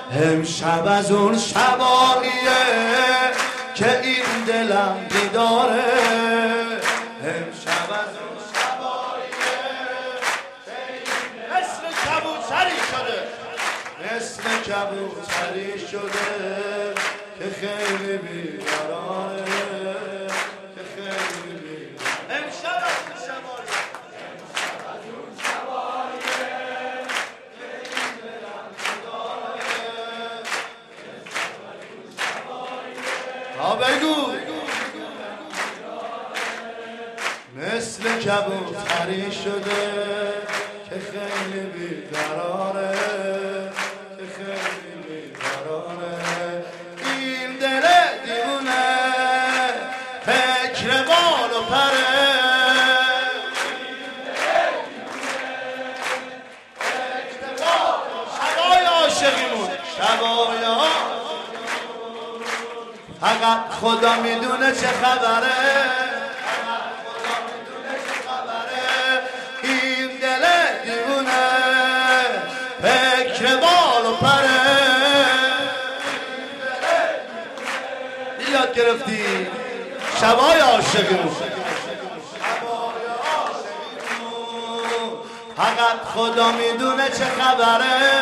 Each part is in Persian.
امشب از اون شباییه که این دلم بیداره. امشب از اون شباییه که این دلم مثل کبوتری شده، مثل کبوتری شده که خیلی بیقراره، که خیلی بیقراره. امشب از اون شباییه، امشب از اون شباییه که این دلم بیداره. امشب از اون شباییه بگو مثل کبوتری شده که خیلی بیقراره، که خیلی بیقراره. این دل دیوونه فکر بال و پره، این دل دیوونه فکر بال و شبای عاشقیمون، شبای عاشقیمون فقط خدا میدونه چه خبره. یاد گرفتی شبای عاشقیمون، فقط خدا میدونه چه خبره.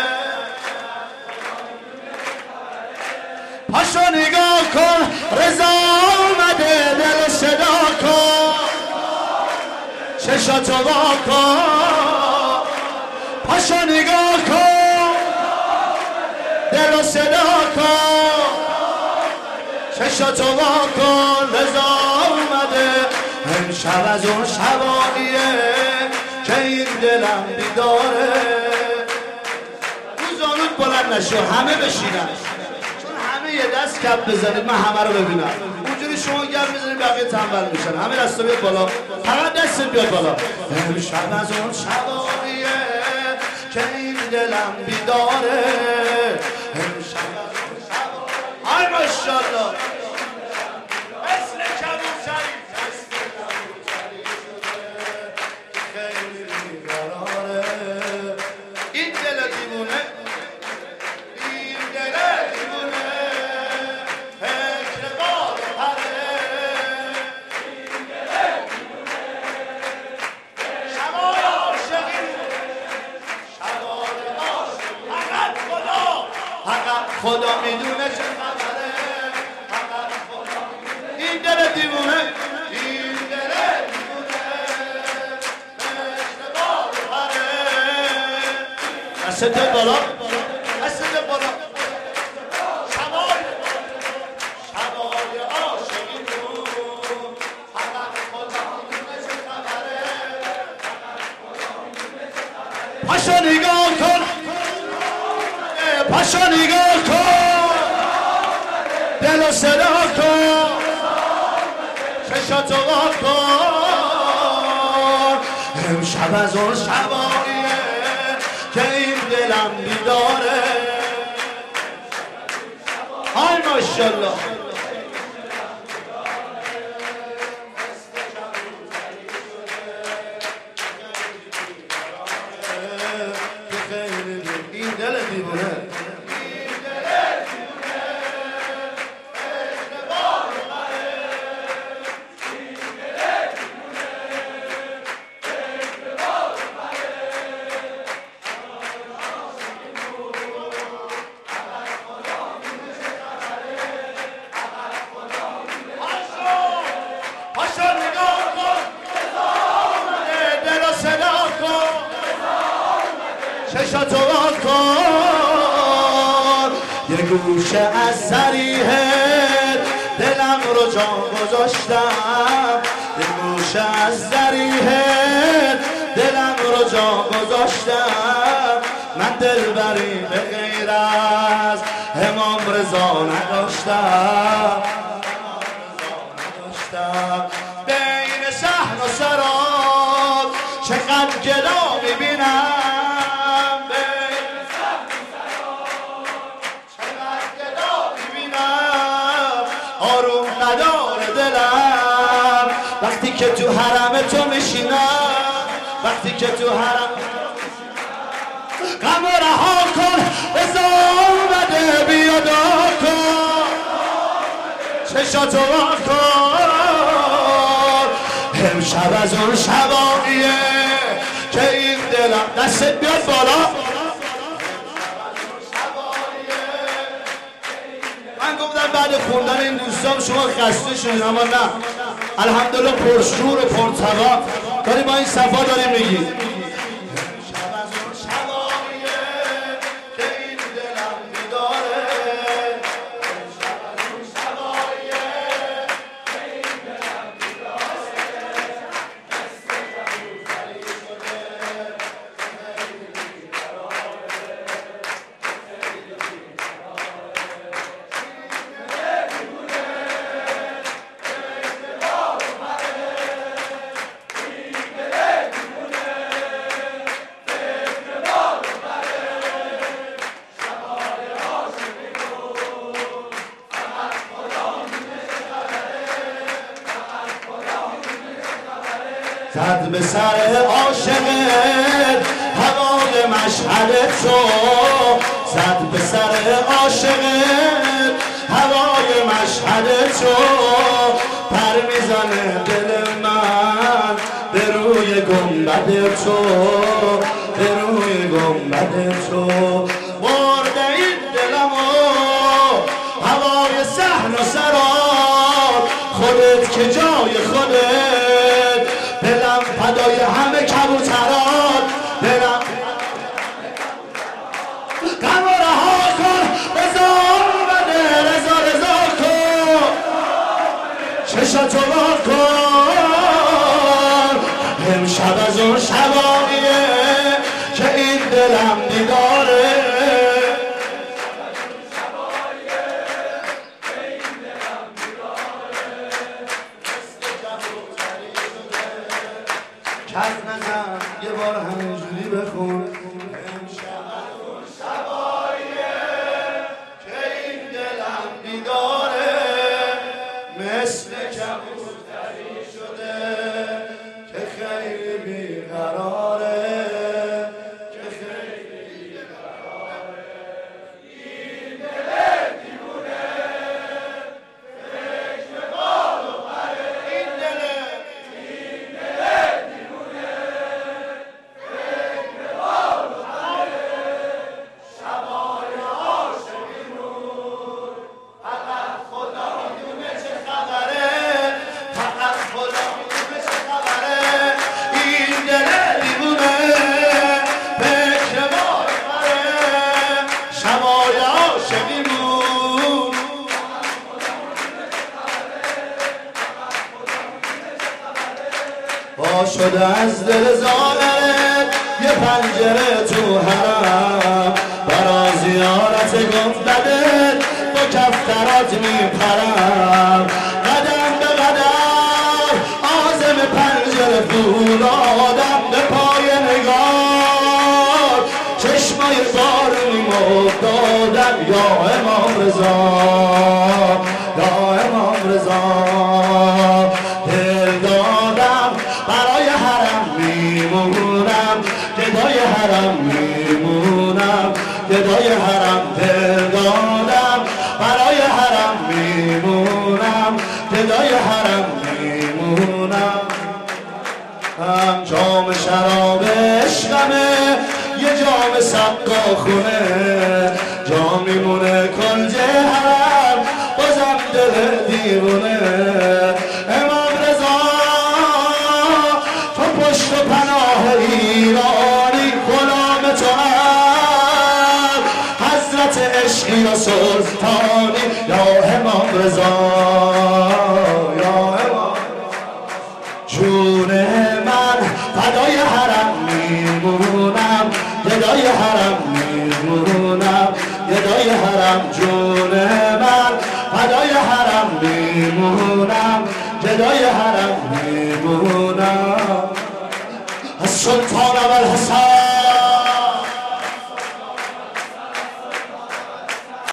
پاشو نگاه کن رضا اومده، دل صدا کن، چشاتو وا کن. پاشو نگاه کن دل صدا کن، چشاتو وا کن، رضا اومده. امشب از اون شباییه که این دلم بیداره. روزانوت بلند نشو، همه بشینن، چون همه یه دست کپ بزنید من همه رو ببینم. اونجوری شما گرم بزنید بقیه تنبل میشن. همه دستا بیاد بالا، فقط دست بیاد بالا. امشب از اون شباییه که این دلم بیداره. امشب از اون شباییه، آی ماشاءالله، مثل کبوتری، مثل کبوتری شده که خیلی بیقراره. این دل دیوونه، این دل دیوونه فکر بال و پره، این دل دیوونه شبای عاشقیمون، شبای عاشقیمون. فقط خدا، فقط خدا میدونه چه خبره. فقط خدا میدونه. این دل دیوونه، این دل دیوونه مثل بال و پره. دستت بالا، دستت بالا. شبای عاشقیمون، فقط خدا میدونه چه خبره. پاشو نگاه کن، پاشو نگاه کن، دل و صدا کن، چشاتو وا کن. امشب از اون شباییه که این دلم بیداره. آی ماشاءالله، این دل دیوونه، چشاتو وا کن. یه گوشه از سریحت دلم رو جا گذاشتم، یه گوشه از سریحت دلم رو جا گذاشتم. من دلبری به غیر از امام رضا نداشتم، بین صحن و سراب چقدر گدا میبینم. آروم نداره دلم وقتی که تو حرم تو میشینم، وقتی که تو حرم غم رها کن رضا اومده. چشاتو وا کن امشب از اون شباییه که این دلم دستت بیاد بالا من گفتم بعد خوندن این دوستان شما خسته شدید اما نه الحمدلله پرشور و پرتوا داری با این صفا داری میگی زد به سر عاشقت هوای مشهد تو زد به سر عاشقت هوای مشهد تو پر میزنه دل من به روی گنبد تو به روی گنبد تو برده این دلمو هوای صحن و سراب خودت که جای خودت دلم فدای همه کبوتران دلم غم رها کن رضا بده رضا رضا کن چشاتو وا کن امشب از اون شباییه که این دلم دیداره کف نزن یه بار همینجوری بخون امشب از اون شباییه که این دلم بیداره مثل کبوتری شده که خیلی بیقراره که خیلی بیقراره این دل دیوونه فکر بال و پره این دل شده از دل زالت یه پنجره تو حرم برا زیارت گنبدت با کفترات میپرم قدم به قدم عازم پنجره فولادم به پای نگار چشمای بارونی مفتادم یا امام رضا یا امام رضا دل دادم برای حرم میمونم گدای حرم میمونم گدای حرم دل دادم برای حرم میمونم گدای حرم میمونم هم جام شراب عشقمه یه جام سقا خونه جام میمونه کنج حرم بازم دل دیوونه امام رضا تو پشت و پناه ایرانی غلام تو هم حضرت عشقی و سلطانی یا امام رضا یا امام جون من فدای حرم میمونم گدای حرم میمونم گدای حرم جون من فدای حرم میمونم گدای حرم میمونم از سلطان ابوالحسن